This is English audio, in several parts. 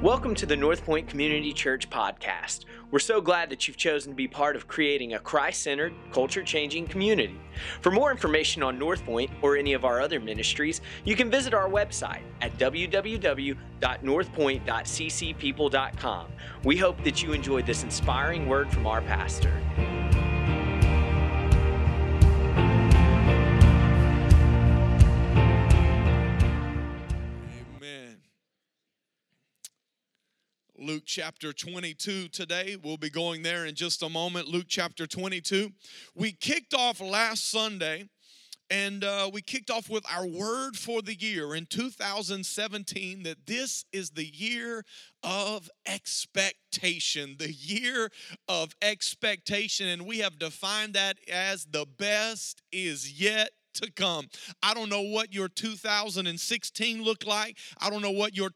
Welcome to the North Point Community Church podcast. We're so glad that you've chosen to be part of creating a Christ-centered, culture-changing community. For more information on North Point or any of our other ministries, you can visit our website at www.northpoint.ccpeople.com. We hope that you enjoyed this inspiring word from our pastor. Luke chapter 22 today. We'll be going there in just a moment. Luke chapter 22. We kicked off last Sunday, and we kicked off with our word for the year in 2017, that this is the year of expectation, the year of expectation, and we have defined that as the best is yet to come. I don't know what your 2016 looked like. I don't know what your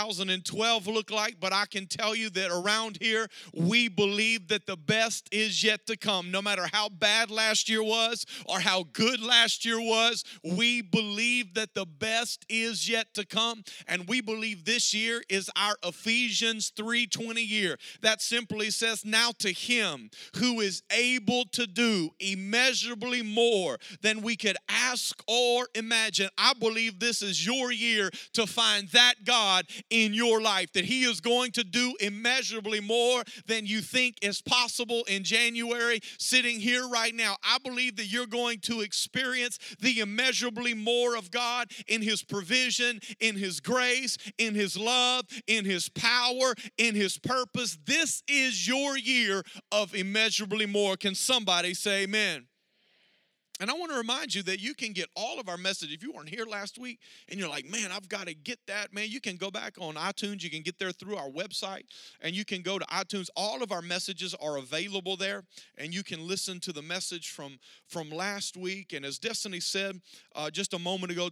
2012 looked like, but I can tell you that around here, we believe that the best is yet to come. No matter how bad last year was or how good last year was, we believe that the best is yet to come. And we believe this year is our Ephesians 3:20 year. That simply says, now to him who is able to do immeasurably more than we could ask or imagine. I believe this is your year to find that God in your life, that he is going to do immeasurably more than you think is possible in January. Sitting here right now, I believe that you're going to experience the immeasurably more of God in his provision, in his grace, in his love, in his power, in his purpose. This is your year of immeasurably more. Can somebody say amen? And I want to remind you that you can get all of our message. If you weren't here last week and you're like, man, I've got to get that, man, you can go back on iTunes. You can get there through our website, and you can go to iTunes. All of our messages are available there, and you can listen to the message from last week. And as Destiny said just a moment ago,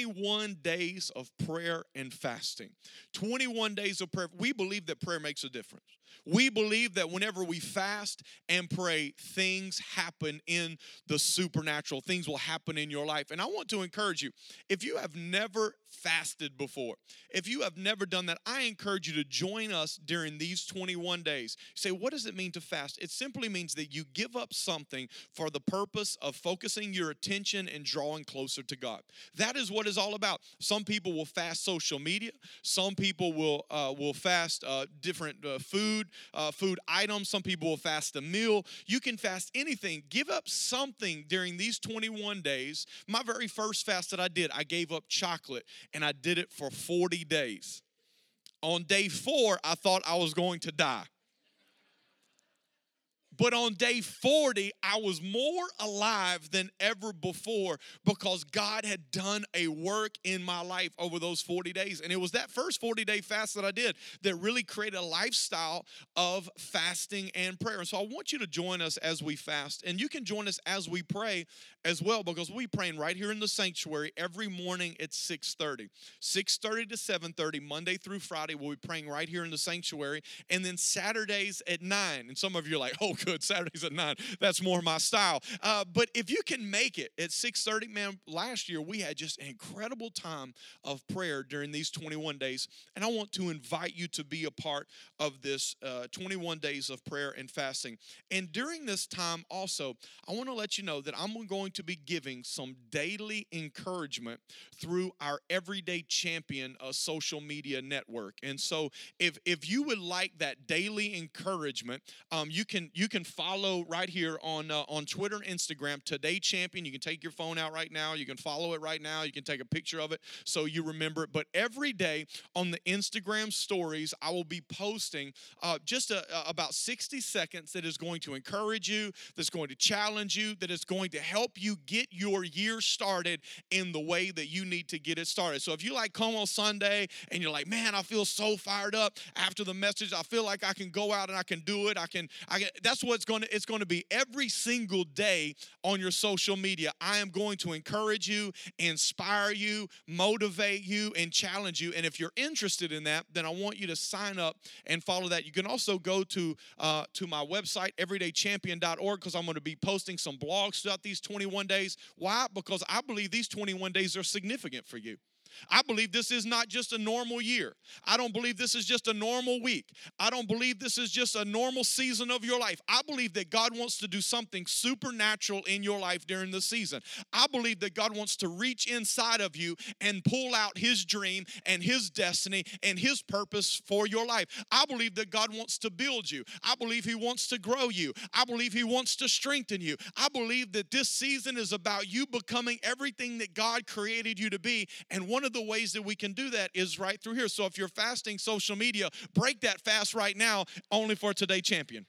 21 days of prayer and fasting. 21 days of prayer. We believe that prayer makes a difference. We believe that whenever we fast and pray, things happen in the supernatural. Things will happen in your life. And I want to encourage you, if you have never fasted before, if you have never done that, I encourage you to join us during these 21 days. You say, what does it mean to fast? It simply means that you give up something for the purpose of focusing your attention and drawing closer to God. That is what it's all about. Some people will fast social media. Some people will fast different food items. Some people will fast a meal. You can fast anything. Give up something during these 21 days. My very first fast that I did, I gave up chocolate, and I did it for 40 days. On day 4, I thought I was going to die. But on day 40, I was more alive than ever before because God had done a work in my life over those 40 days. And it was that first 40-day fast that I did that really created a lifestyle of fasting and prayer. And so I want you to join us as we fast. And you can join us as we pray as well, because we're praying right here in the sanctuary every morning at 6:30. 6:30 to 7:30, Monday through Friday, we'll be praying right here in the sanctuary. And then Saturdays at 9. And some of you are like, oh, good, Saturdays at 9. That's more my style. But if you can make it at 6:30, man, last year we had just an incredible time of prayer during these 21 days. And I want to invite you to be a part of this 21 days of prayer and fasting. And during this time also, I want to let you know that I'm going to be giving some daily encouragement through our Everyday Champion social media network. And so if you would like that daily encouragement, you can follow right here on Twitter and Instagram, Today Champion. You can take your phone out right now. You can follow it right now. You can take a picture of it so you remember it. But every day on the Instagram stories, I will be posting just about 60 seconds that is going to encourage you, that's going to challenge you, that is going to help you get your year started in the way that you need to get it started. So if you like come on Sunday and you're like, man, I feel so fired up after the message, I feel like I can go out and I can do it. That's what it's going to be every single day on your social media. I am going to encourage you, inspire you, motivate you, and challenge you. And if you're interested in that, then I want you to sign up and follow that. You can also go to my website, everydaychampion.org, because I'm going to be posting some blogs throughout these 21 days. Why? Because I believe these 21 days are significant for you. I believe this is not just a normal year. I don't believe this is just a normal week. I don't believe this is just a normal season of your life. I believe that God wants to do something supernatural in your life during this season. I believe that God wants to reach inside of you and pull out his dream and his destiny and his purpose for your life. I believe that God wants to build you. I believe he wants to grow you. I believe he wants to strengthen you. I believe that this season is about you becoming everything that God created you to be. And one of the ways that we can do that is right through here. So if you're fasting social media, break that fast right now, only for Today Champion.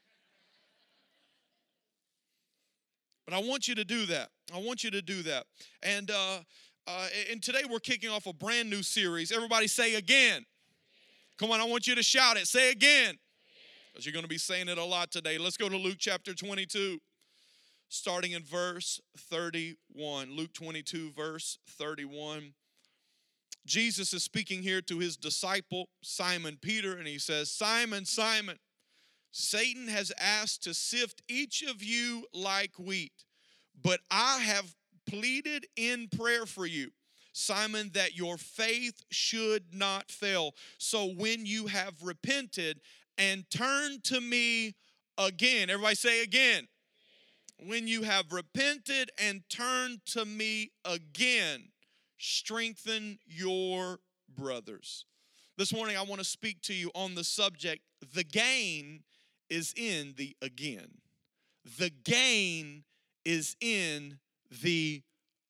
But I want you to do that. I want you to do that. And today we're kicking off a brand new series. Everybody say again. Come on, I want you to shout it. Say again. Because you're going to be saying it a lot today. Let's go to Luke chapter 22, starting in verse 31. Luke 22, verse 31. Jesus is speaking here to his disciple, Simon Peter, and he says, Simon, Simon, Satan has asked to sift each of you like wheat, but I have pleaded in prayer for you, Simon, that your faith should not fail. So when you have repented and turned to me again, everybody say again. When you have repented and turned to me again, strengthen your brothers. This morning I want to speak to you on the subject, the gain is in the again. The gain is in the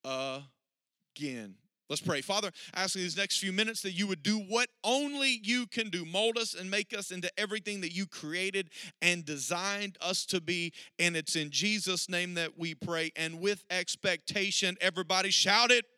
again. Let's pray. Father, I ask in these next few minutes that you would do what only you can do. Mold us and make us into everything that you created and designed us to be. And it's in Jesus' name that we pray. And with expectation, everybody shout it.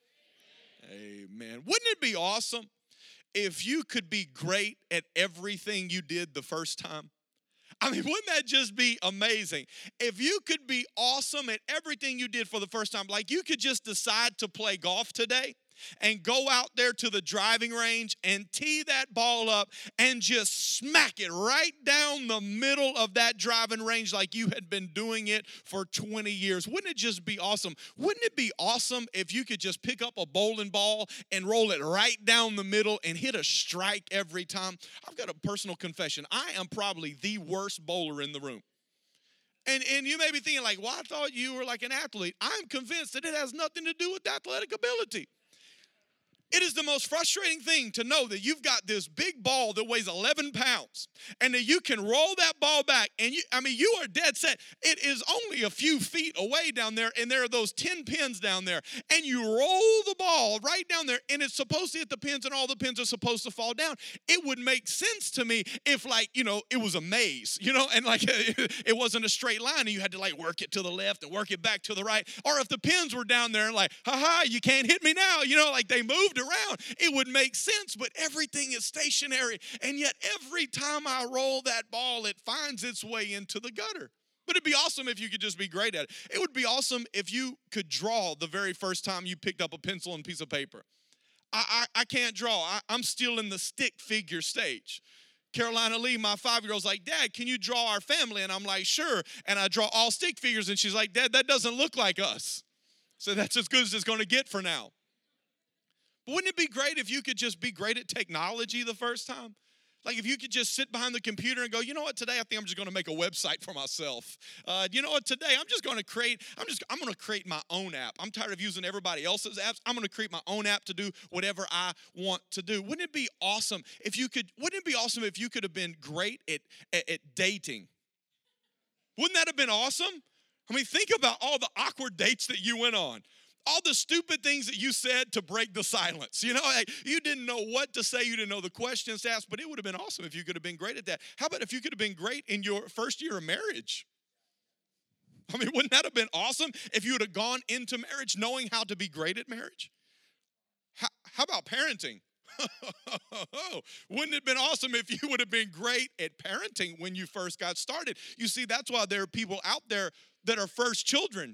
Amen. Wouldn't it be awesome if you could be great at everything you did the first time? I mean, wouldn't that just be amazing? If you could be awesome at everything you did for the first time, like you could just decide to play golf today and go out there to the driving range and tee that ball up and just smack it right down the middle of that driving range like you had been doing it for 20 years. Wouldn't it just be awesome? Wouldn't it be awesome if you could just pick up a bowling ball and roll it right down the middle and hit a strike every time? I've got a personal confession. I am probably the worst bowler in the room. And you may be thinking like, well, I thought you were like an athlete. I'm convinced that it has nothing to do with athletic ability. It is the most frustrating thing to know that you've got this big ball that weighs 11 pounds and that you can roll that ball back and you are dead set. It is only a few feet away down there and there are those 10 pins down there and you roll the ball right down there and it's supposed to hit the pins and all the pins are supposed to fall down. It would make sense to me if it was a maze, and like it wasn't a straight line and you had to like work it to the left and work it back to the right. Or if the pins were down there and like, ha, you can't hit me now, like they moved around, it would make sense, but everything is stationary, and yet every time I roll that ball, it finds its way into the gutter. But it'd be awesome if you could just be great at it. It would be awesome if you could draw the very first time you picked up a pencil and piece of paper. I can't draw. I'm still in the stick figure stage. Carolina Lee, my 5-year-old's like, Dad, can you draw our family? And I'm like, sure. And I draw all stick figures, and she's like, Dad, that doesn't look like us. So that's as good as it's going to get for now. Wouldn't it be great if you could just be great at technology the first time? Like if you could just sit behind the computer and go, you know what, today I think I'm just going to make a website for myself. You know what, today I'm going to create my own app. I'm tired of using everybody else's apps. I'm going to create my own app to do whatever I want to do. Wouldn't it be awesome if you could have been great at dating? Wouldn't that have been awesome? I mean, think about all the awkward dates that you went on. All the stupid things that you said to break the silence. Like you didn't know what to say. You didn't know the questions to ask, but it would have been awesome if you could have been great at that. How about if you could have been great in your first year of marriage? I mean, wouldn't that have been awesome if you would have gone into marriage knowing how to be great at marriage? How about parenting? Wouldn't it have been awesome if you would have been great at parenting when you first got started? You see, that's why there are people out there that are first children.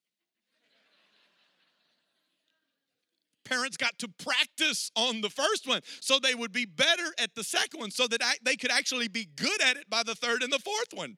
Parents got to practice on the first one so they would be better at the second one so that they could actually be good at it by the third and the fourth one.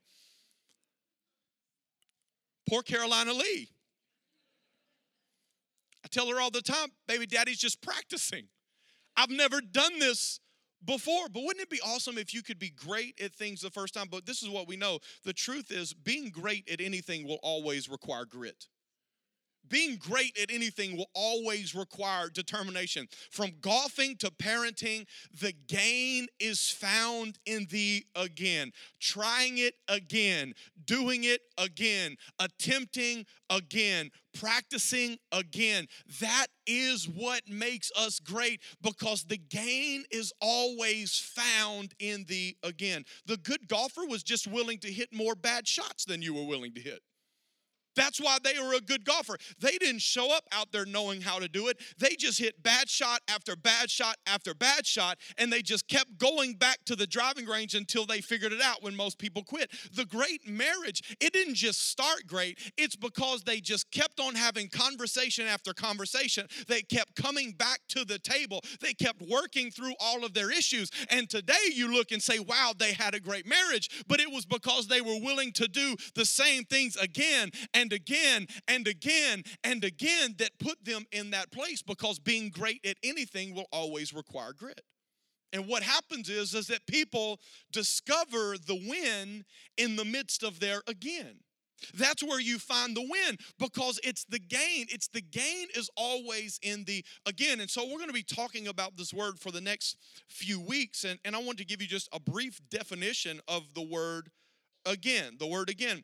Poor Carolina Lee. I tell her all the time, baby, daddy's just practicing. I've never done this before. But wouldn't it be awesome if you could be great at things the first time? But this is what we know. The truth is, being great at anything will always require grit. Being great at anything will always require determination. From golfing to parenting, the gain is found in the again. Trying it again, doing it again, attempting again, practicing again. That is what makes us great, because the gain is always found in the again. The good golfer was just willing to hit more bad shots than you were willing to hit. That's why they were a good golfer. They didn't show up out there knowing how to do it. They just hit bad shot after bad shot after bad shot, and they just kept going back to the driving range until they figured it out when most people quit. The great marriage, it didn't just start great. It's because they just kept on having conversation after conversation. They kept coming back to the table. They kept working through all of their issues. And today you look and say, wow, they had a great marriage. But it was because they were willing to do the same things again and again and again and again that put them in that place, because being great at anything will always require grit. And what happens is that people discover the win in the midst of their again. That's where you find the win, because it's the gain. It's the gain is always in the again. And so we're going to be talking about this word for the next few weeks. And I want to give you just a brief definition of the word again. The word again.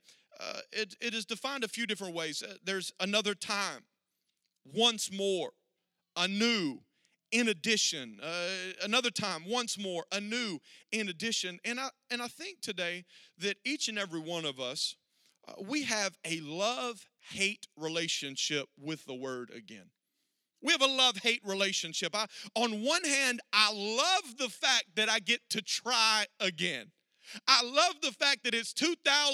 It is defined a few different ways. There's another time, once more, anew, in addition. Another time, once more, anew, in addition. And I think today that each and every one of us, we have a love-hate relationship with the word again. We have a love-hate relationship. On one hand, I love the fact that I get to try again. I love the fact that it's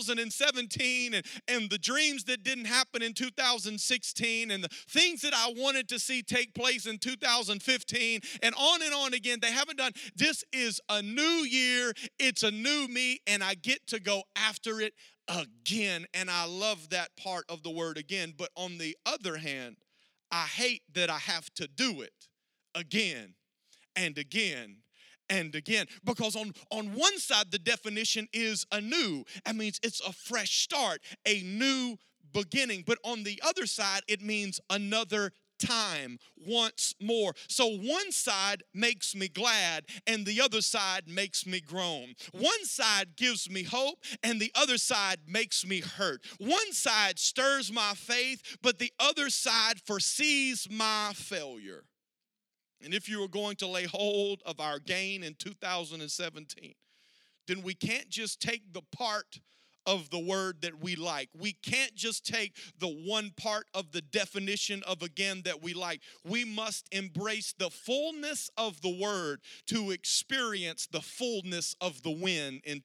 2017 and the dreams that didn't happen in 2016 and the things that I wanted to see take place in 2015 and on again. They haven't done. This is a new year. It's a new me, and I get to go after it again. And I love that part of the word again. But on the other hand, I hate that I have to do it again and again and again, because on one side, the definition is anew. That means it's a fresh start, a new beginning. But on the other side, it means another time, once more. So one side makes me glad, and the other side makes me groan. One side gives me hope, and the other side makes me hurt. One side stirs my faith, but the other side foresees my failure. And if you are going to lay hold of our gain in 2017, then we can't just take the part of the word that we like. We can't just take the one part of the definition of again that we like. We must embrace the fullness of the word to experience the fullness of the win in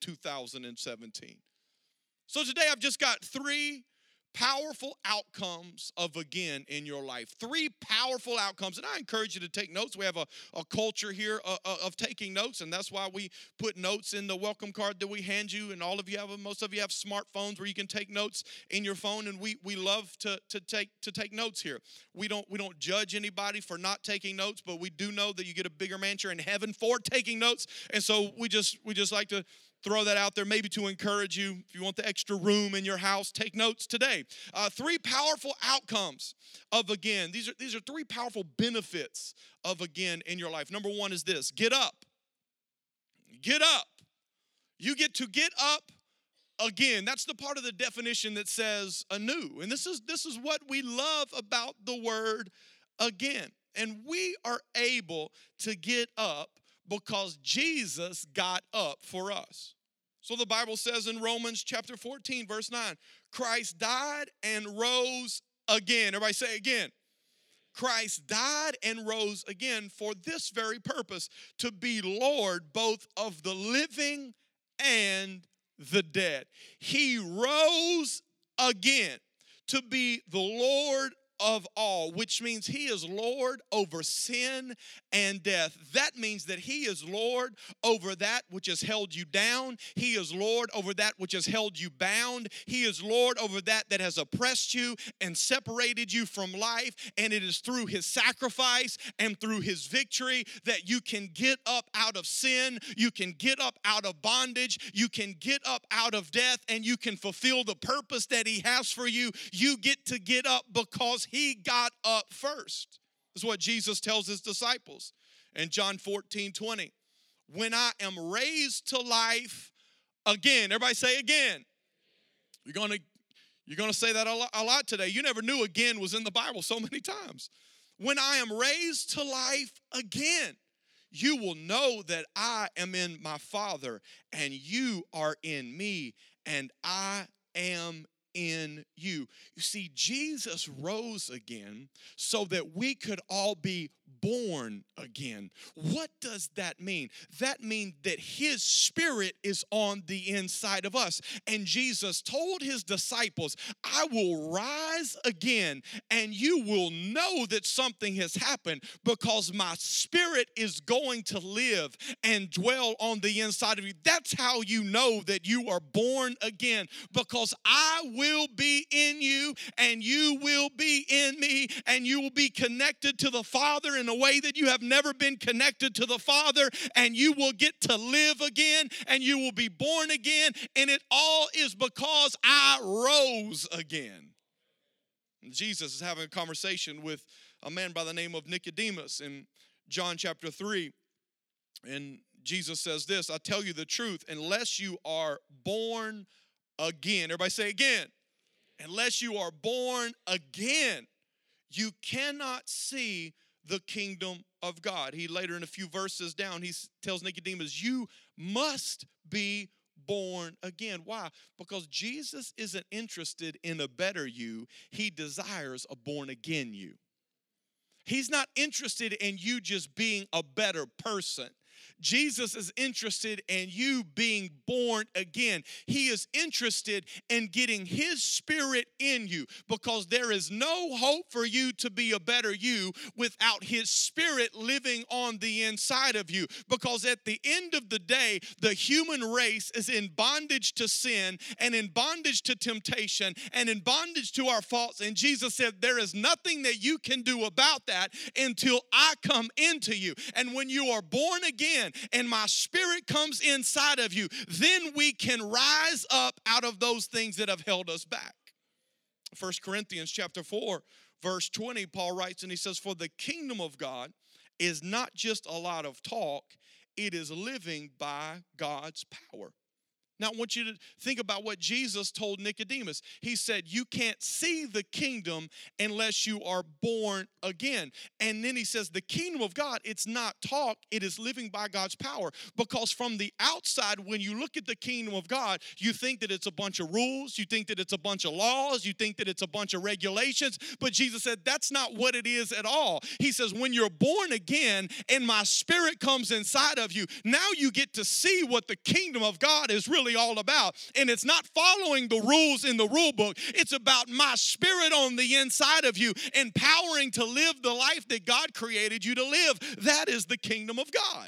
2017. So today I've just got 3 powerful outcomes of again in your life. 3 powerful outcomes. And I encourage you to take notes. We have a culture here of taking notes, and that's why we put notes in the welcome card that we hand you. And most of you have smartphones where you can take notes in your phone, and we love to take notes here. We don't judge anybody for not taking notes, but we do know that you get a bigger mansion in heaven for taking notes. And so we just like to throw that out there, maybe to encourage you. If you want the extra room in your house, take notes today. 3 powerful outcomes of again. These are 3 powerful benefits of again in your life. Number 1 is this: get up. Get up. You get to get up again. That's the part of the definition that says anew. And this is what we love about the word again. And we are able to get up because Jesus got up for us. So the Bible says in Romans chapter 14, verse 9, Christ died and rose again. Everybody say again. Christ died and rose again for this very purpose, to be Lord both of the living and the dead. He rose again to be the Lord of all, which means he is Lord over sin and death. That means that he is Lord over that which has held you down. He is Lord over that which has held you bound. He is Lord over that that has oppressed you and separated you from life. And it is through his sacrifice and through his victory that you can get up out of sin. You can get up out of bondage. You can get up out of death, and you can fulfill the purpose that he has for you. You get to get up because he got up first. That's what Jesus tells his disciples in John 14:20. When I am raised to life again. Everybody say again. You're gonna say that a lot today. You never knew again was in the Bible so many times. When I am raised to life again, you will know that I am in my Father, and you are in me, and I am in you. You see, Jesus rose again so that we could all be born again. What does that mean? That means that his spirit is on the inside of us. And Jesus told his disciples, I will rise again, and you will know that something has happened because my spirit is going to live and dwell on the inside of you. That's how you know that you are born again, because I will be in you and you will be in me, and you will be connected to the Father in a way that you have never been connected to the Father, and you will get to live again, and you will be born again, and it all is because I rose again. And Jesus is having a conversation with a man by the name of Nicodemus in John chapter 3, and Jesus says this, I tell you the truth, unless you are born again, everybody say again, unless you are born again, you cannot see the kingdom of God. He later in a few verses down, he tells Nicodemus, you must be born again. Why? Because Jesus isn't interested in a better you. He desires a born again you. He's not interested in you just being a better person. Jesus is interested in you being born again. He is interested in getting his spirit in you, because there is no hope for you to be a better you without his spirit living on the inside of you. Because at the end of the day, the human race is in bondage to sin and in bondage to temptation and in bondage to our faults. And Jesus said, there is nothing that you can do about that until I come into you. And when you are born again, and my spirit comes inside of you, then we can rise up out of those things that have held us back. 1 Corinthians chapter 4, verse 20, Paul writes, and he says, for the kingdom of God is not just a lot of talk, it is living by God's power. Now, I want you to think about what Jesus told Nicodemus. He said, you can't see the kingdom unless you are born again. And then he says, the kingdom of God, it's not talk, it is living by God's power. Because from the outside, when you look at the kingdom of God, you think that it's a bunch of rules, you think that it's a bunch of laws, you think that it's a bunch of regulations. But Jesus said, that's not what it is at all. He says, when you're born again and my spirit comes inside of you, now you get to see what the kingdom of God is really all about. And it's not following the rules in the rule book. It's about my spirit on the inside of you, empowering to live the life that God created you to live. That is the kingdom of God.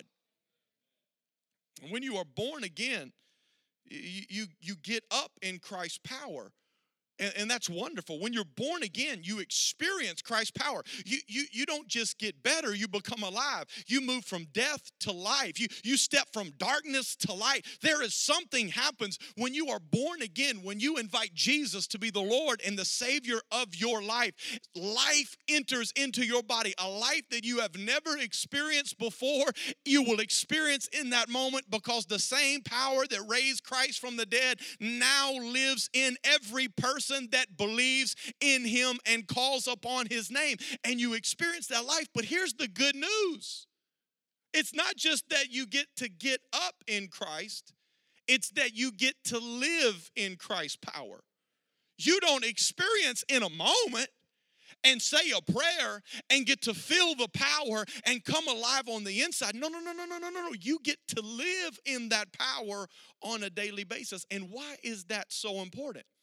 And when you are born again, you get up in Christ's power. And that's wonderful. When you're born again, you experience Christ's power. You don't just get better, you become alive. You move from death to life. You step from darkness to light. There is something happens when you are born again, when you invite Jesus to be the Lord and the Savior of your life. Life enters into your body, a life that you have never experienced before. You will experience in that moment, because the same power that raised Christ from the dead now lives in every person that believes in him and calls upon his name, and you experience that life. But here's the good news. It's not just that you get to get up in Christ, it's that you get to live in Christ's power. You don't experience in a moment and say a prayer and get to feel the power and come alive on the inside. No. You get to live in that power on a daily basis. And why is that so important?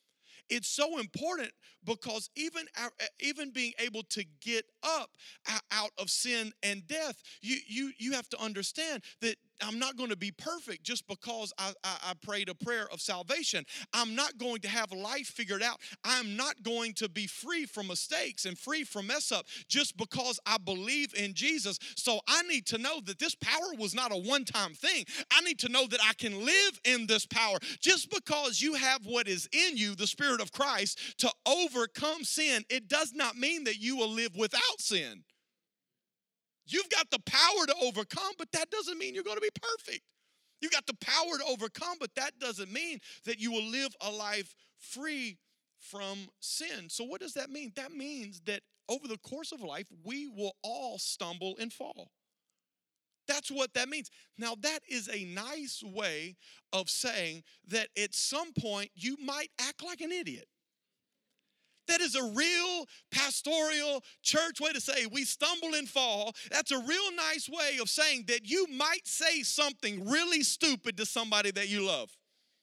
it's so important because even being able to get up out of sin and death, you have to understand that I'm not going to be perfect just because I prayed a prayer of salvation. I'm not going to have life figured out. I'm not going to be free from mistakes and free from mess up just because I believe in Jesus. So I need to know that this power was not a one-time thing. I need to know that I can live in this power. Just because you have what is in you, the Spirit of Christ, to overcome sin, it does not mean that you will live without sin. You've got the power to overcome, but that doesn't mean you're going to be perfect. You've got the power to overcome, but that doesn't mean that you will live a life free from sin. So what does that mean? That means that over the course of life, we will all stumble and fall. That's what that means. Now, that is a nice way of saying that at some point you might act like an idiot. That is a real pastoral church way to say we stumble and fall. That's a real nice way of saying that you might say something really stupid to somebody that you love.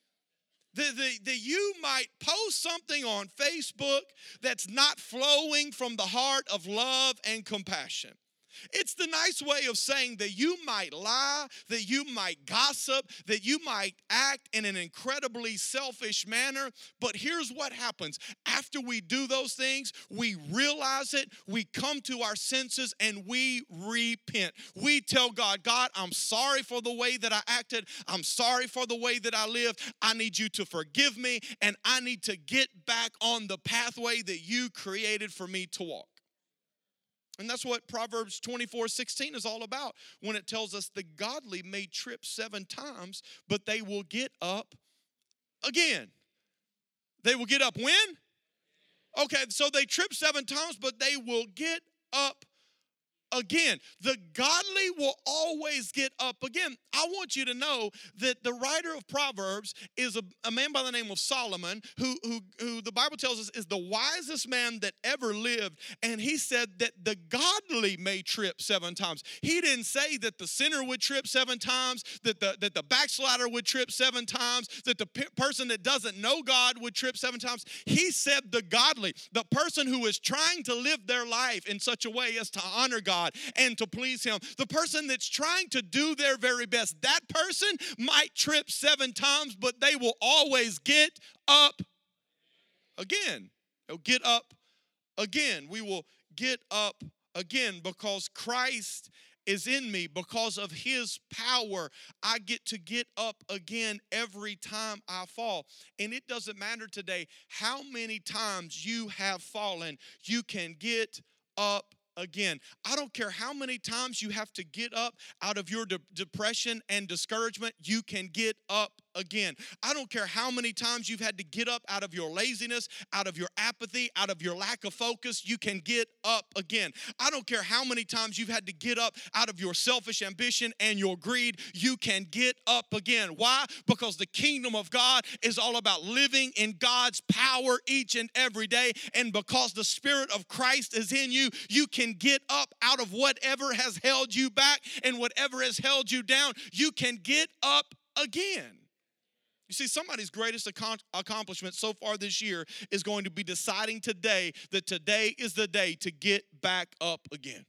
That you might post something on Facebook that's not flowing from the heart of love and compassion. It's the nice way of saying that you might lie, that you might gossip, that you might act in an incredibly selfish manner. But here's what happens. After we do those things, we realize it, we come to our senses, and we repent. We tell God, God, I'm sorry for the way that I acted. I'm sorry for the way that I lived. I need you to forgive me, and I need to get back on the pathway that you created for me to walk. And that's what Proverbs 24:16 is all about when it tells us the godly may trip 7 times, but they will get up again. They will get up when? Okay, so they trip 7 times, but they will get up again. The godly will always get up again. I want you to know that the writer of Proverbs is a man by the name of Solomon, who the Bible tells us is the wisest man that ever lived. And he said that the godly may trip 7 times. He didn't say that the sinner would trip 7 times, that the backslider would trip 7 times, that the person that doesn't know God would trip 7 times. He said the godly, the person who is trying to live their life in such a way as to honor God and to please Him. The person that's trying to do their very best, that person might trip 7 times, but they will always get up again. They'll get up again. We will get up again because Christ is in me. Because of His power, I get to get up again every time I fall. And it doesn't matter today how many times you have fallen, you can get up again. I don't care how many times you have to get up out of your depression and discouragement, you can get up again. I don't care how many times you've had to get up out of your laziness, out of your apathy, out of your lack of focus, you can get up again. I don't care how many times you've had to get up out of your selfish ambition and your greed, you can get up again. Why? Because the kingdom of God is all about living in God's power each and every day. And because the Spirit of Christ is in you, you can get up out of whatever has held you back and whatever has held you down. You can get up again. You see, somebody's greatest accomplishment so far this year is going to be deciding today that today is the day to get back up again.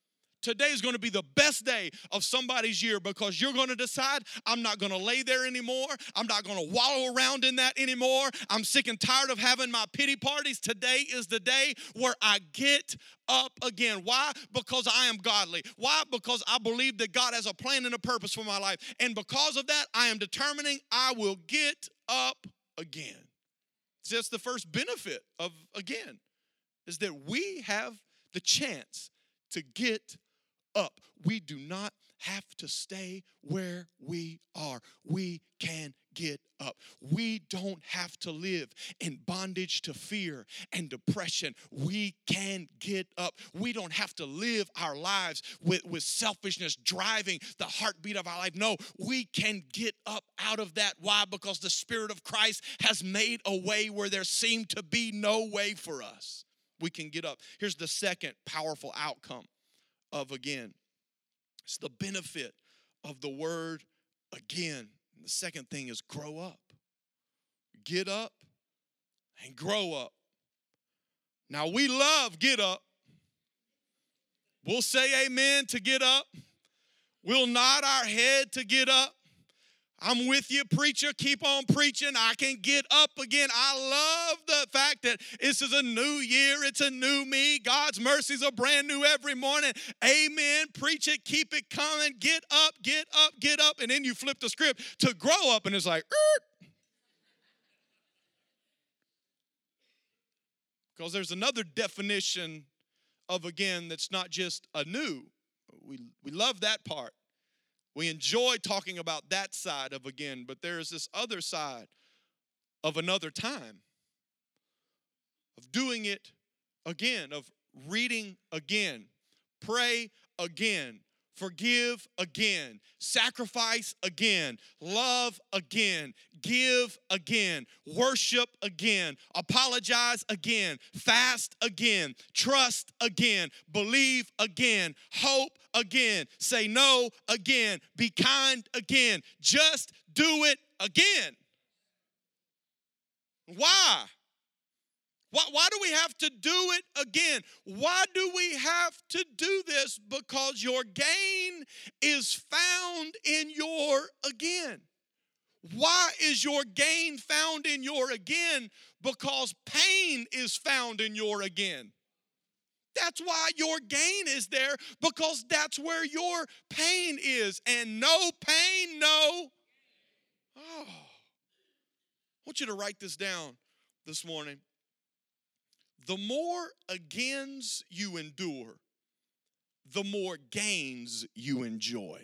Today is going to be the best day of somebody's year because you're going to decide, I'm not going to lay there anymore. I'm not going to wallow around in that anymore. I'm sick and tired of having my pity parties. Today is the day where I get up again. Why? Because I am godly. Why? Because I believe that God has a plan and a purpose for my life. And because of that, I am determining I will get up again. So that's the first benefit of again, is that we have the chance to get up. We do not have to stay where we are. We can get up. We don't have to live in bondage to fear and depression. We can get up. We don't have to live our lives with selfishness driving the heartbeat of our life. No, we can get up out of that. Why? Because the Spirit of Christ has made a way where there seemed to be no way for us. We can get up. Here's the second powerful outcome of again. It's the benefit of the word again. And the second thing is grow up. Get up and grow up. Now, we love get up. We'll say amen to get up. We'll nod our head to get up. I'm with you, preacher. Keep on preaching. I can get up again. I love the fact that this is a new year. It's a new me. God's mercies are brand new every morning. Amen. Preach it. Keep it coming. Get up, get up, get up. And then you flip the script to grow up, and it's like, because there's another definition of again that's not just a new. We love that part. We enjoy talking about that side of again, but there is this other side of another time, of doing it again, of reading again, pray again, forgive again, sacrifice again, love again, give again, worship again, apologize again, fast again, trust again, believe again, hope again, say no again, be kind again. Just do it again. Why? Why do we have to do it again? Why do we have to do this? Because your gain is found in your again. Why is your gain found in your again? Because pain is found in your again. That's why your gain is there, because that's where your pain is. And no pain, no. Oh. I want you to write this down this morning. The more agains you endure, the more gains you enjoy.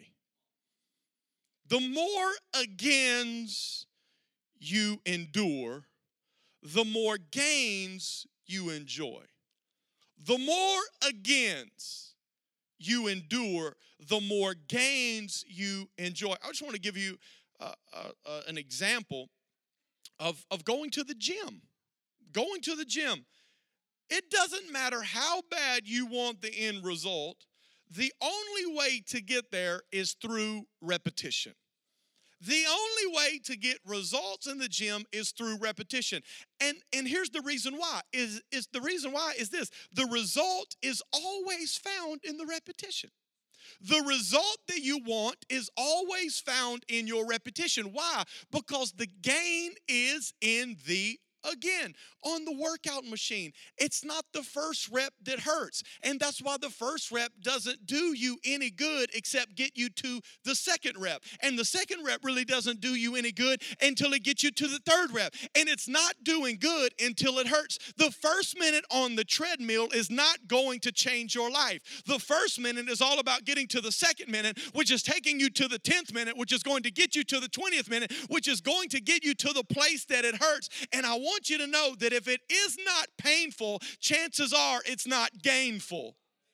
The more agains you endure, the more gains you enjoy. The more agains you endure, the more gains you enjoy. I just want to give you an example of going to the gym. Going to the gym. It doesn't matter how bad you want the end result. The only way to get there is through repetition. The only way to get results in the gym is through repetition. And here's the reason why. The reason why is this. The result is always found in the repetition. The result that you want is always found in your repetition. Why? Because the gain is in the again. On the workout machine, it's not the first rep that hurts. And that's why the first rep doesn't do you any good except get you to the second rep. And the second rep really doesn't do you any good until it gets you to the third rep. And it's not doing good until it hurts. The first minute on the treadmill is not going to change your life. The first minute is all about getting to the second minute, which is taking you to the 10th minute, which is going to get you to the 20th minute, which is going to get you to the place that it hurts. And I want you to know that if it is not painful, chances are it's not gainful.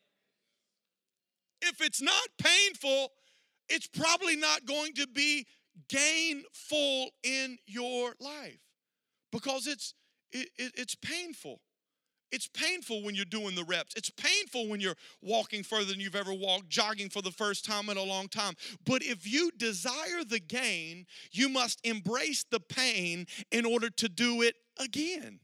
If it's not painful, it's probably not going to be gainful in your life because it's painful. It's painful when you're doing the reps. It's painful when you're walking further than you've ever walked, jogging for the first time in a long time. But if you desire the gain, you must embrace the pain in order to do it again.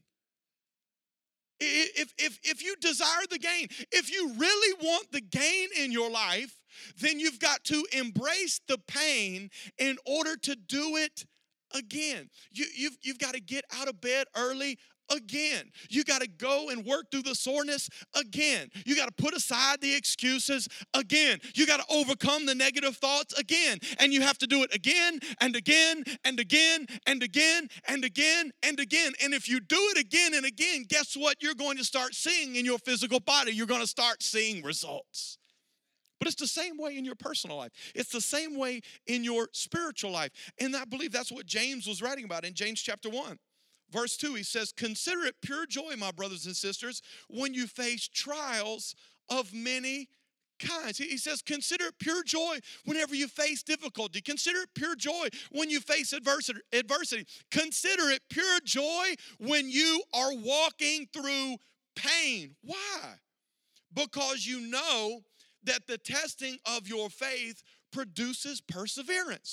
If you desire the gain, if you really want the gain in your life, then you've got to embrace the pain in order to do it again. You've got to get out of bed early again. You got to go and work through the soreness again. You got to put aside the excuses again. You got to overcome the negative thoughts again. And you have to do it again and again and again and again and again and again. And if you do it again and again, guess what you're going to start seeing in your physical body? You're going to start seeing results. But it's the same way in your personal life. It's the same way in your spiritual life. And I believe that's what James was writing about in James chapter 1. Verse 2, he says, consider it pure joy, my brothers and sisters, when you face trials of many kinds. He says, consider it pure joy whenever you face difficulty. Consider it pure joy when you face adversity. Consider it pure joy when you are walking through pain. Why? Because you know that the testing of your faith produces perseverance.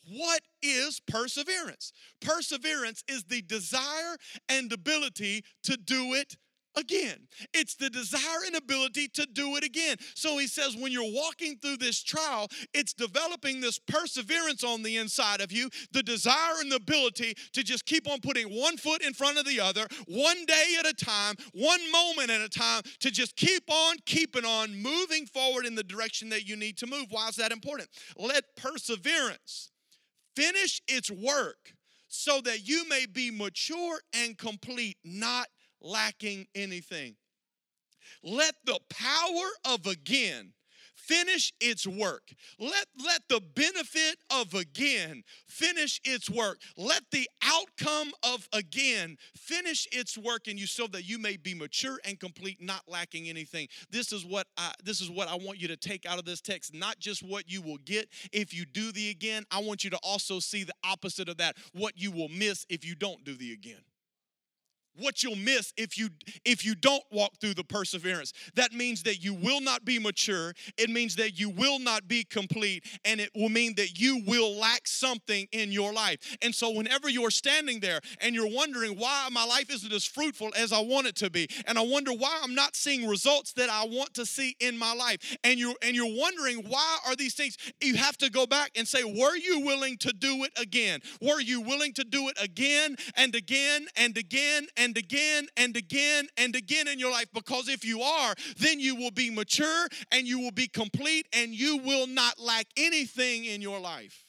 What is perseverance? Perseverance is the desire and ability to do it again. It's the desire and ability to do it again. So he says when you're walking through this trial, it's developing this perseverance on the inside of you, the desire and the ability to just keep on putting one foot in front of the other, one day at a time, one moment at a time, to just keep on keeping on, moving forward in the direction that you need to move. Why is that important? Let perseverance finish its work so that you may be mature and complete, not lacking anything. Let the power of again finish its work. Let the benefit of again finish its work. Let the outcome of again finish its work in you so that you may be mature and complete, not lacking anything. This is what I want you to take out of this text, not just what you will get if you do the again. I want you to also see the opposite of that, what you will miss if you don't do the again. What you'll miss if you don't walk through the perseverance. That means that you will not be mature. It means that you will not be complete. And it will mean that you will lack something in your life. And so whenever you're standing there and you're wondering why my life isn't as fruitful as I want it to be, and I wonder why I'm not seeing results that I want to see in my life, and you're wondering why are these things, you have to go back and say, were you willing to do it again? Were you willing to do it again and again and again and again and again and again in your life? Because if you are, then you will be mature and you will be complete and you will not lack anything in your life.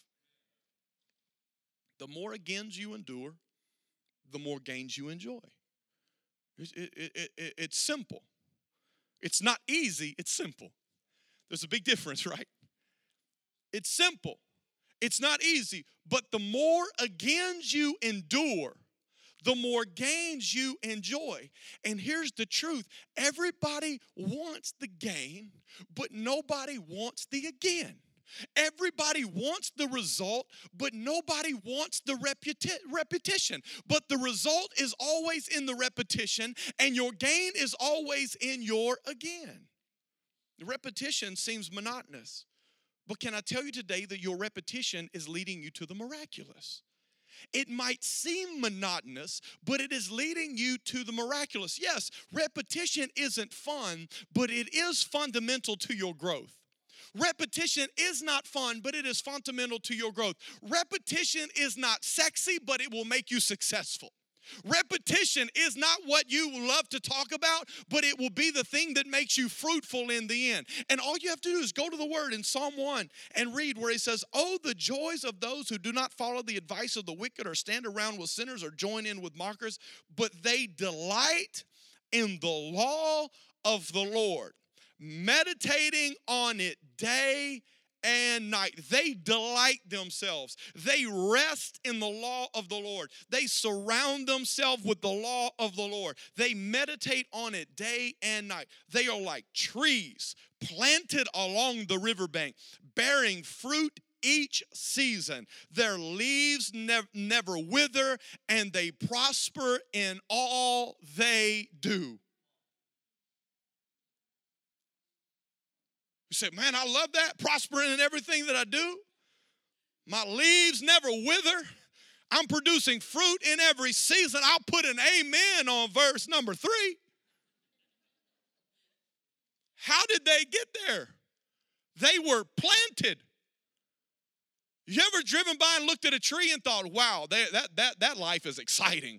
The more agains you endure, the more gains you enjoy. It's simple. It's not easy, it's simple. There's a big difference, right? It's simple. It's not easy, but the more agains you endure, the more gains you enjoy. And here's the truth. Everybody wants the gain, but nobody wants the again. Everybody wants the result, but nobody wants the repetition. But the result is always in the repetition, and your gain is always in your again. The repetition seems monotonous, but can I tell you today that your repetition is leading you to the miraculous? It might seem monotonous, but it is leading you to the miraculous. Yes, repetition isn't fun, but it is fundamental to your growth. Repetition is not fun, but it is fundamental to your growth. Repetition is not sexy, but it will make you successful. Repetition is not what you love to talk about, but it will be the thing that makes you fruitful in the end. And all you have to do is go to the word in Psalm 1 and read where he says, "Oh, the joys of those who do not follow the advice of the wicked or stand around with sinners or join in with mockers, but they delight in the law of the Lord, meditating on it day and night." They delight themselves. They rest in the law of the Lord. They surround themselves with the law of the Lord. They meditate on it day and night. They are like trees planted along the riverbank, bearing fruit each season. Their leaves never wither, and they prosper in all they do. You say, man, I love that, prospering in everything that I do. My leaves never wither. I'm producing fruit in every season. I'll put an amen on verse number 3. How did they get there? They were planted. You ever driven by and looked at a tree and thought, wow, that life is exciting?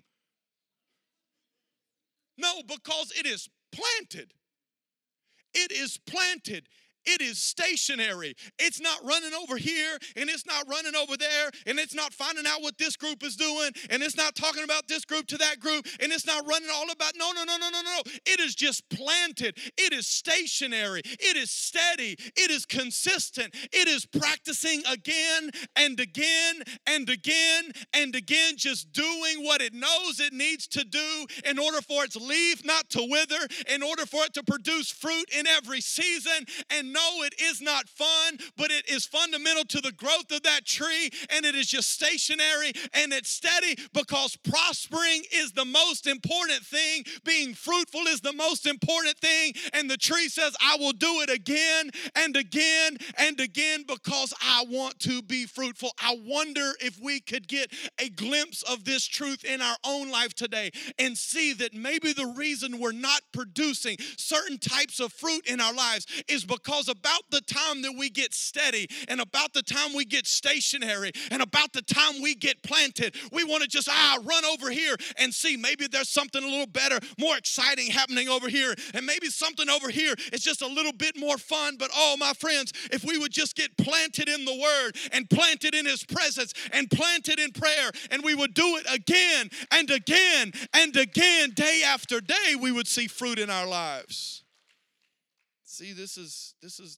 No, because it is planted. It is planted. It is stationary. It's not running over here, and it's not running over there, and it's not finding out what this group is doing, and it's not talking about this group to that group, and it's not running all about, no. It is just planted. It is stationary. It is steady. It is consistent. It is practicing again and again and again and again, just doing what it knows it needs to do in order for its leaf not to wither, in order for it to produce fruit in every season, and No, it is not fun, but it is fundamental to the growth of that tree, and it is just stationary and it's steady because prospering is the most important thing. Being fruitful is the most important thing, and the tree says, I will do it again and again and again because I want to be fruitful. I wonder if we could get a glimpse of this truth in our own life today and see that maybe the reason we're not producing certain types of fruit in our lives is because about the time that we get steady and about the time we get stationary and about the time we get planted, we want to just run over here and see maybe there's something a little better, more exciting happening over here, and maybe something over here is just a little bit more fun. But oh, my friends, if we would just get planted in the Word and planted in His presence and planted in prayer, and we would do it again and again and again, day after day, we would see fruit in our lives. See, this is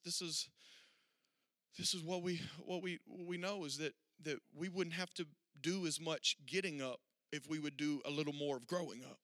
what we know is that we wouldn't have to do as much getting up if we would do a little more of growing up.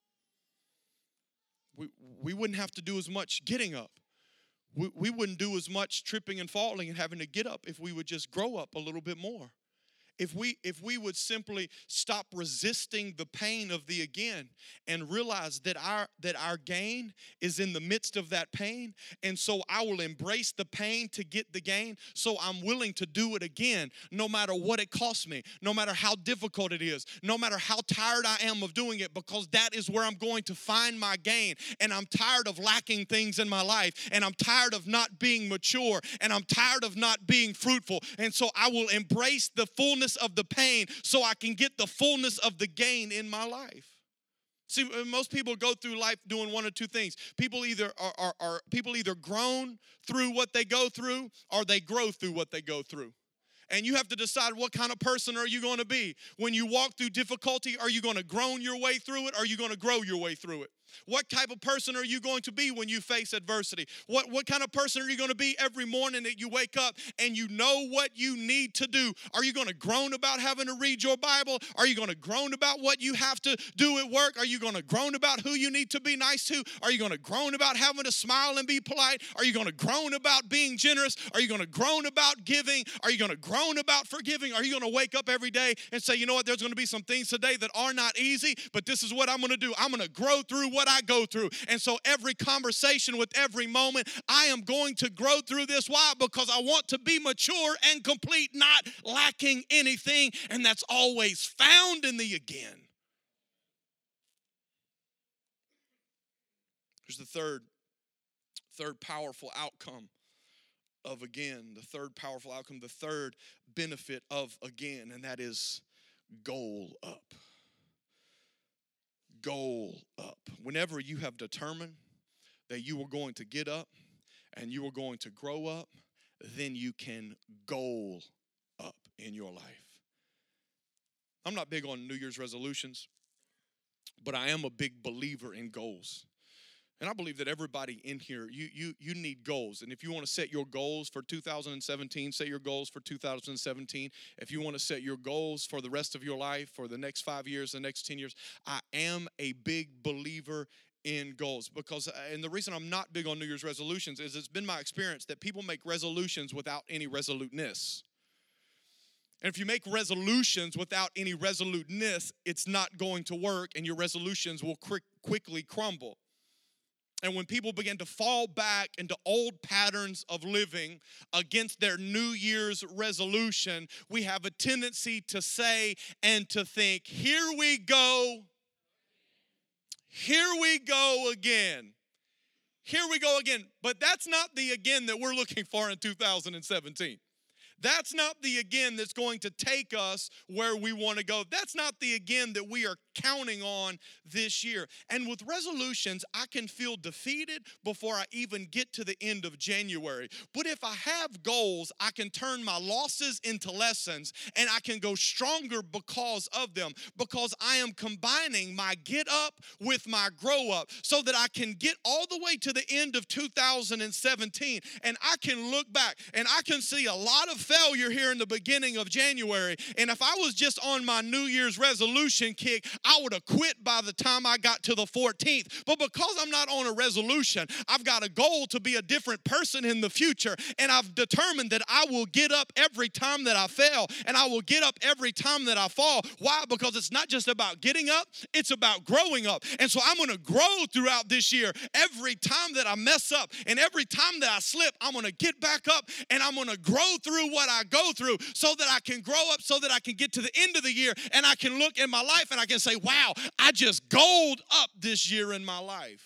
We wouldn't have to do as much getting up. We wouldn't do as much tripping and falling and having to get up if we would just grow up a little bit more. If we would simply stop resisting the pain of the again and realize that our gain is in the midst of that pain, and so I will embrace the pain to get the gain, so I'm willing to do it again no matter what it costs me, no matter how difficult it is, no matter how tired I am of doing it, because that is where I'm going to find my gain. And I'm tired of lacking things in my life, and I'm tired of not being mature, and I'm tired of not being fruitful, and so I will embrace the fullness of the pain so I can get the fullness of the gain in my life. See, most people go through life doing one or two things. People either are grown through what they go through, or they grow through what they go through. And you have to decide, what kind of person are you going to be? When you walk through difficulty, are you going to groan your way through it, or are you going to grow your way through it? What type of person are you going to be when you face adversity? What kind of person are you going to be every morning that you wake up and you know what you need to do? Are you going to groan about having to read your Bible? Are you going to groan about what you have to do at work? Are you going to groan about who you need to be nice to? Are you going to groan about having to smile and be polite? Are you going to groan about being generous? Are you going to groan about giving? Are you going to groan about forgiving? Are you going to wake up every day and say, you know what, there's going to be some things today that are not easy, but this is what I'm going to do. I'm going to grow through what I go through. And so every conversation with every moment, I am going to grow through this. Why? Because I want to be mature and complete, not lacking anything. And that's always found in the again. Here's the third powerful outcome of again. The third powerful outcome, the third benefit of again, and that is goal up. Goal up. Whenever you have determined that you are going to get up and you are going to grow up, then you can goal up in your life. I'm not big on New Year's resolutions, but I am a big believer in goals. And I believe that everybody in here, you need goals. And if you want to set your goals for 2017, set your goals for 2017. If you want to set your goals for the rest of your life, for the next 5 years, the next 10 years, I am a big believer in goals. And the reason I'm not big on New Year's resolutions is it's been my experience that people make resolutions without any resoluteness. And if you make resolutions without any resoluteness, it's not going to work, and your resolutions will quickly crumble. And when people begin to fall back into old patterns of living against their New Year's resolution, we have a tendency to say and to think, here we go. Here we go again. Here we go again. But that's not the again that we're looking for in 2017. That's not the again that's going to take us where we want to go. That's not the again that we are counting on this year. And with resolutions, I can feel defeated before I even get to the end of January. But if I have goals, I can turn my losses into lessons, and I can go stronger because of them, because I am combining my get up with my grow up so that I can get all the way to the end of 2017, and I can look back and I can see a lot of failure here in the beginning of January. And if I was just on my New Year's resolution kick, I would have quit by the time I got to the 14th. But because I'm not on a resolution, I've got a goal to be a different person in the future. And I've determined that I will get up every time that I fail, and I will get up every time that I fall. Why? Because it's not just about getting up, it's about growing up. And so I'm going to grow throughout this year. Every time that I mess up and every time that I slip, I'm going to get back up and I'm going to grow through what I go through so that I can grow up, so that I can get to the end of the year and I can look in my life and I can say, wow, I just gold up this year in my life.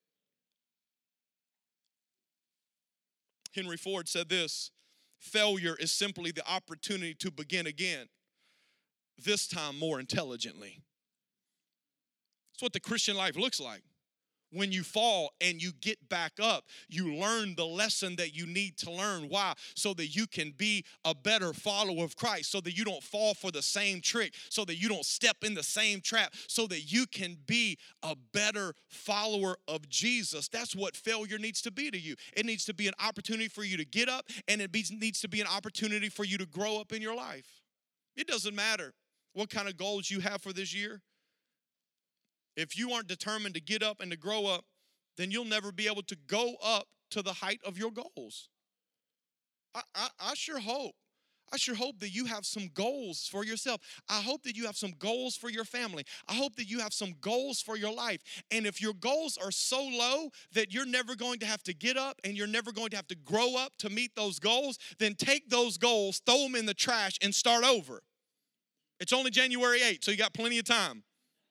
Henry Ford said this: failure is simply the opportunity to begin again, this time more intelligently. That's what the Christian life looks like. When you fall and you get back up, you learn the lesson that you need to learn. Why? So that you can be a better follower of Christ, so that you don't fall for the same trick, so that you don't step in the same trap, so that you can be a better follower of Jesus. That's what failure needs to be to you. It needs to be an opportunity for you to get up, and it needs to be an opportunity for you to grow up in your life. It doesn't matter what kind of goals you have for this year. If you aren't determined to get up and to grow up, then you'll never be able to go up to the height of your goals. I sure hope that you have some goals for yourself. I hope that you have some goals for your family. I hope that you have some goals for your life. And if your goals are so low that you're never going to have to get up and you're never going to have to grow up to meet those goals, then take those goals, throw them in the trash, and start over. It's only January 8th, so you got plenty of time.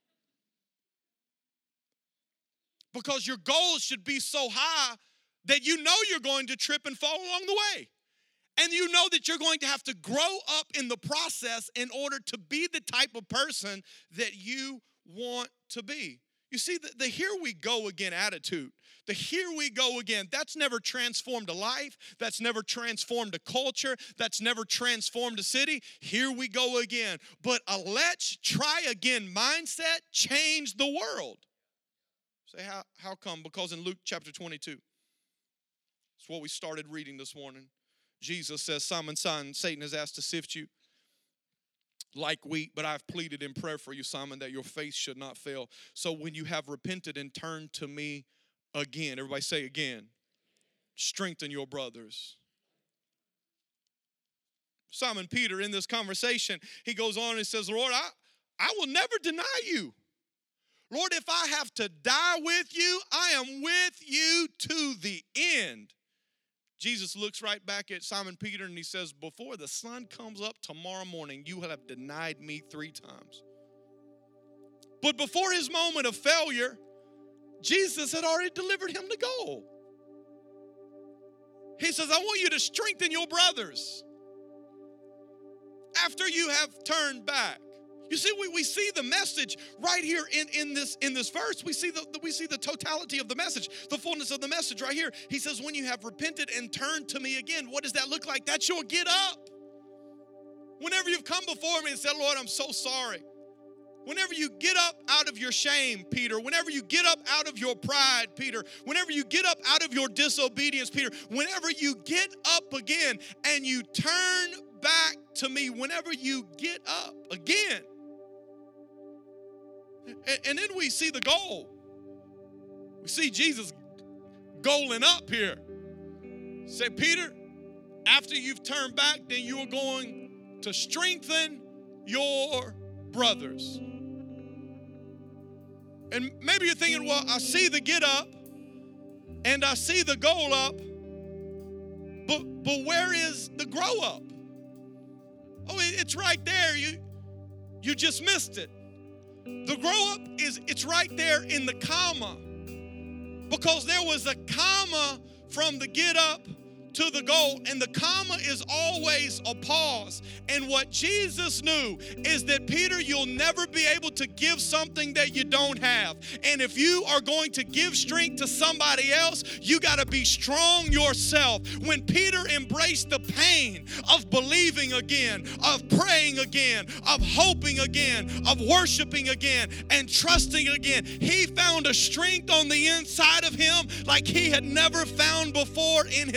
Because your goals should be so high that you know you're going to trip and fall along the way. And you know that you're going to have to grow up in the process in order to be the type of person that you want to be. You see, the here we go again attitude, the here we go again, that's never transformed a life. That's never transformed a culture. That's never transformed a city. Here we go again. But a let's try again mindset changed the world. Say, how come? Because in Luke chapter 22, it's what we started reading this morning. Jesus says, Simon, son, Satan has asked to sift you like wheat, but I've pleaded in prayer for you, Simon, that your faith should not fail. So when you have repented and turned to me again, everybody say again, strengthen your brothers. Simon Peter, in this conversation, he goes on and says, Lord, I will never deny you. Lord, if I have to die with you, I am with you to the end. Jesus looks right back at Simon Peter and he says, before the sun comes up tomorrow morning, you will have denied me 3 times. But before his moment of failure, Jesus had already delivered him the goal. He says, I want you to strengthen your brothers after you have turned back. You see, we see the message right here in this verse. We see the totality of the message, the fullness of the message right here. He says, when you have repented and turned to me again, what does that look like? That's your get up. Whenever you've come before me and said, Lord, I'm so sorry. Whenever you get up out of your shame, Peter, whenever you get up out of your pride, Peter, whenever you get up out of your disobedience, Peter, whenever you get up again and you turn back to me, whenever you get up again. And then we see the goal. We see Jesus goaling up here. Say, Peter, after you've turned back, then you are going to strengthen your brothers. And maybe you're thinking, well, I see the get up and I see the goal up, but where is the grow up? Oh, it's right there. You just missed it. The grow up it's right there in the comma, because there was a comma from the get up to the goal, and the comma is always a pause. And what Jesus knew is that, Peter, you'll never be able to give something that you don't have. And if you are going to give strength to somebody else, you got to be strong yourself. When Peter embraced the pain of believing again, of praying again, of hoping again, of worshiping again, and trusting again, he found a strength on the inside of him like he had never found before in his life.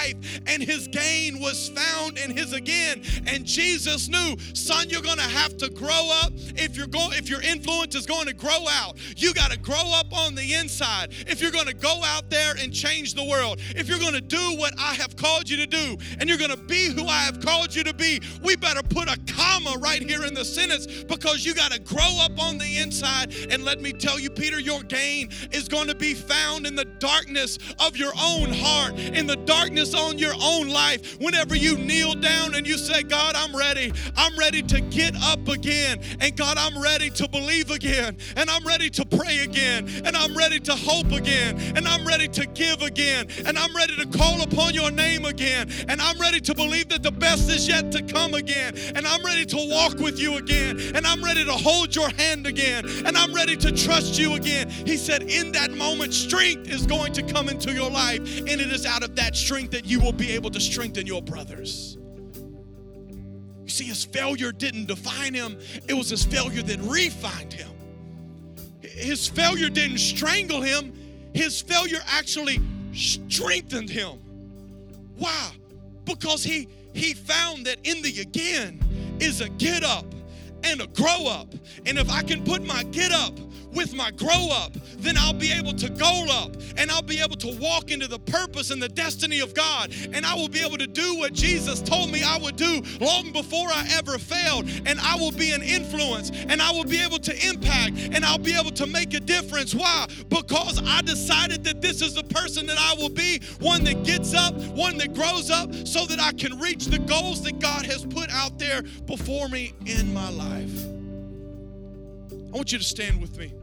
life, and his gain was found in his again. And Jesus knew, son, you're going to have to grow up. If your influence is going to grow out, you got to grow up on the inside. If you're going to go out there and change the world, if you're going to do what I have called you to do, and you're going to be who I have called you to be, we better put a comma right here in the sentence, because you got to grow up on the inside. And let me tell you, Peter, your gain is going to be found in the darkness of your own heart, in the darkness on your own life. Whenever you kneel down and you say, God, I'm ready to get up again, and God, I'm ready to believe again, and I'm ready to pray again, and I'm ready to hope again, and I'm ready to give again, and I'm ready to call upon your name again, and I'm ready to believe that the best is yet to come again, and I'm ready to walk with you again, and I'm ready to hold your hand again, and I'm ready to trust you again. He said, in that moment, strength is going to come into your life, and it is out of that strength that you will be able to strengthen your brothers. You see, his failure didn't define him. It was his failure that refined him. His failure didn't strangle him. His failure actually strengthened him. Why? Because he found that in the again is a get up and a grow up. And if I can put my get up with my grow up, then I'll be able to go up, and I'll be able to walk into the purpose and the destiny of God, and I will be able to do what Jesus told me I would do long before I ever failed, and I will be an influence, and I will be able to impact, and I'll be able to make a difference. Why? Because I decided that this is the person that I will be, one that gets up, one that grows up, so that I can reach the goals that God has put out there before me in my life. I want you to stand with me.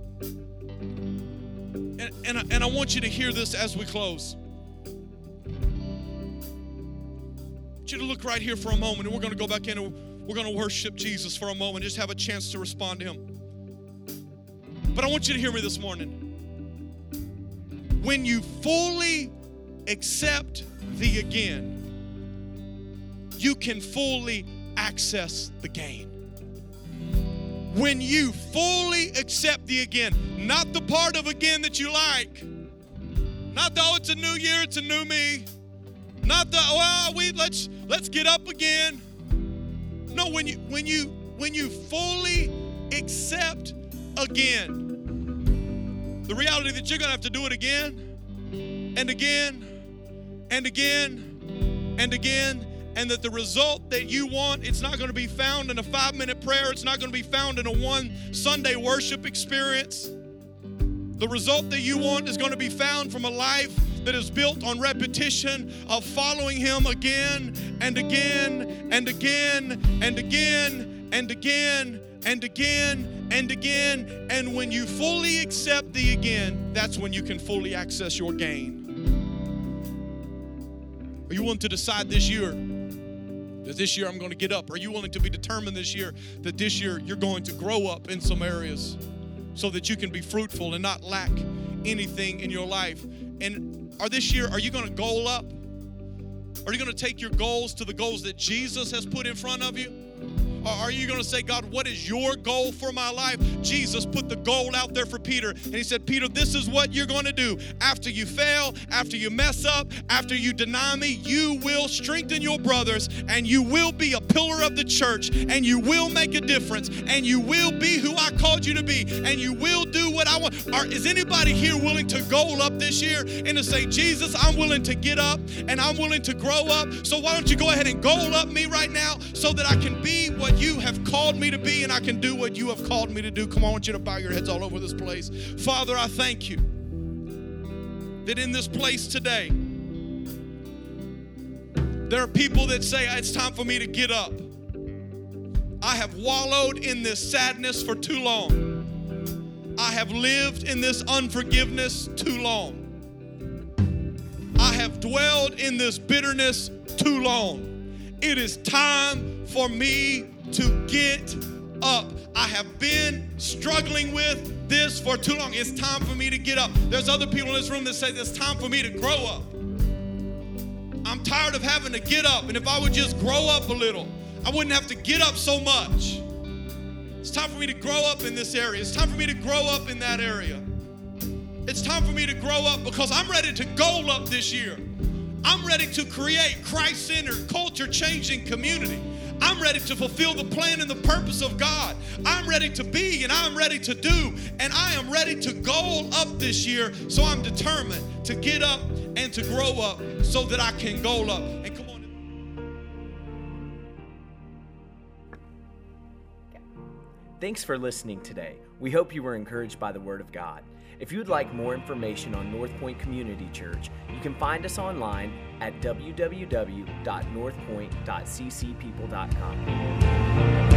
And I want you to hear this as we close. I want you to look right here for a moment, and we're going to go back in and we're going to worship Jesus for a moment, just have a chance to respond to him. But I want you to hear me this morning. When you fully accept the again, you can fully access the gain. When you fully accept the again, not the part of again that you like, not the, oh, it's a new year, it's a new me, not the, well, let's get up again. No, when you fully accept again, the reality that you're gonna have to do it again and again and again and again, and that the result that you want, it's not going to be found in a 5-minute prayer. It's not going to be found in a one Sunday worship experience. The result that you want is going to be found from a life that is built on repetition of following him again and again and again and again and again and again and again. And when you fully accept the again, that's when you can fully access your gain. Are you willing to decide this year that this year I'm going to get up? Are you willing to be determined this year that this year you're going to grow up in some areas so that you can be fruitful and not lack anything in your life? And this year, are you going to goal up? Are you going to take your goals to the goals that Jesus has put in front of you? Or are you going to say, God, what is your goal for my life? Jesus put the goal out there for Peter, and he said, Peter, this is what you're going to do. After you fail, after you mess up, after you deny me, you will strengthen your brothers, and you will be a pillar of the church, and you will make a difference, and you will be who I called you to be, and you will do what I want. Is anybody here willing to goal up this year and to say, Jesus, I'm willing to get up, and I'm willing to grow up, so why don't you go ahead and goal up me right now so that I can be what you have called me to be, and I can do what you have called me to do. Come on, I want you to bow your heads all over this place. Father, I thank you that in this place today, there are people that say, it's time for me to get up. I have wallowed in this sadness for too long. I have lived in this unforgiveness too long. I have dwelled in this bitterness too long. It is time for me to get up. I have been struggling with this for too long. It's time for me to get up. There's other people in this room that say it's time for me to grow up. I'm tired of having to get up, and if I would just grow up a little, I wouldn't have to get up so much. It's time for me to grow up in this area. It's time for me to grow up in that area. It's time for me to grow up because I'm ready to goal up this year. I'm ready to create Christ-centered, culture-changing community. I'm ready to fulfill the plan and the purpose of God. I'm ready to be and I'm ready to do. And I am ready to goal up this year. So I'm determined to get up and to grow up so that I can goal up. And come on. Thanks for listening today. We hope you were encouraged by the Word of God. If you would like more information on North Point Community Church, you can find us online at www.northpoint.ccpeople.com.